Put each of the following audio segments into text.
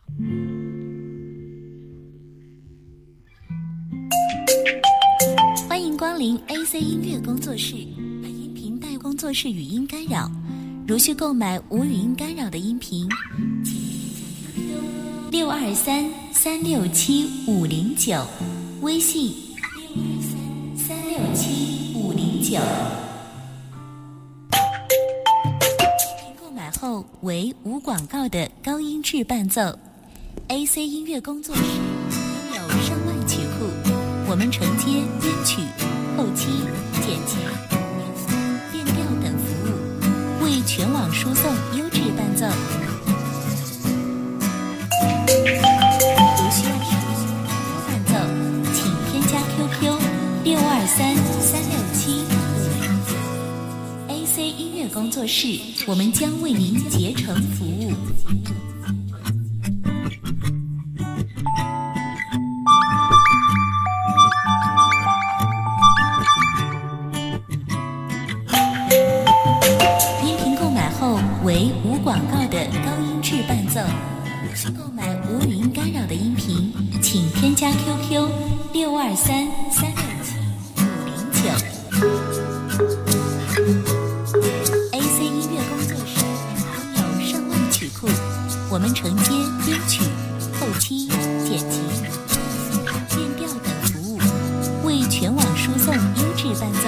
欢迎光临 AC 音乐工作室，本音频带工作室语音干扰，如需购买无语音干扰的音频，请623-367-509，微信623-367-509。购买后为无广告的高音质伴奏。AC 音乐工作室拥有上万曲库，我们承接编曲、后期、剪辑、变调等服务，为全网输送优质伴奏。如需要使用伴奏，请添加 QQ 623-367-509。AC 音乐工作室，我们将为您竭诚服务。为无广告的高音质伴奏，需购买无语音干扰的音频，请添加 QQ 623-367-509。AC 音乐工作室拥有上万曲库，我们承接编曲、后期、剪辑、变调等服务，为全网输送优质伴奏。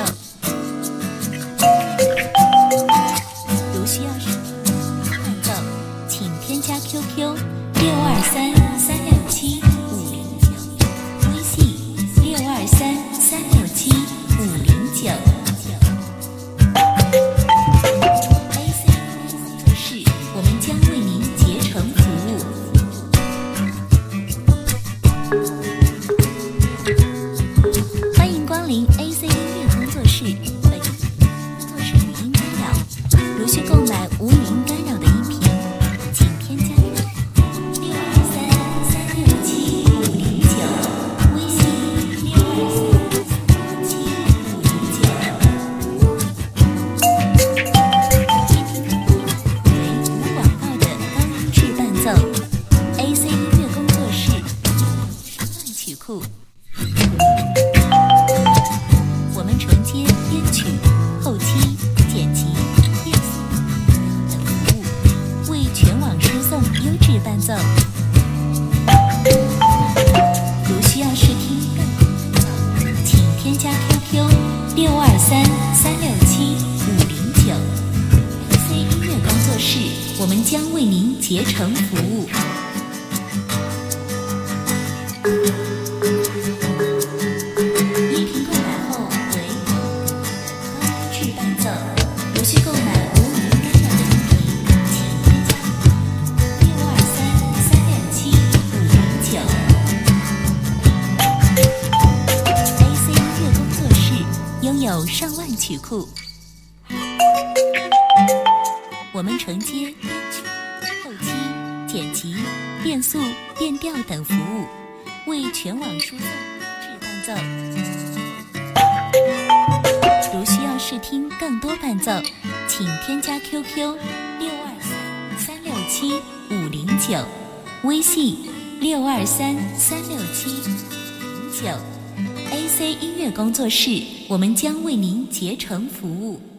加 QQ 623-367-509，微信623-367-509。AC 工作室，我们将为您竭诚服务。欢迎光临 AC 音乐工作室，本工作室语音干扰，如需购买无语音干扰的音频，AC 音乐工作室曲库，我们承接编曲、后期、剪辑、变速等服务，为全网输送优质伴奏。如需要试听更多伴奏，请添加 QQ 623-367-509。AC 音乐工作室，我们将为您竭诚服务。音频购买后为高音质伴奏，如需购买无语音干扰的音频，请添加623-367-509。AC 音乐工作室拥有上万曲库，我们承接编曲、后期、剪辑、变速、变调等服务，为全网输送优质伴奏。如需要试听更多伴奏，请添加 QQ 623-367-509，微信623-367-509。AC 音乐工作室，我们将为您竭诚服务。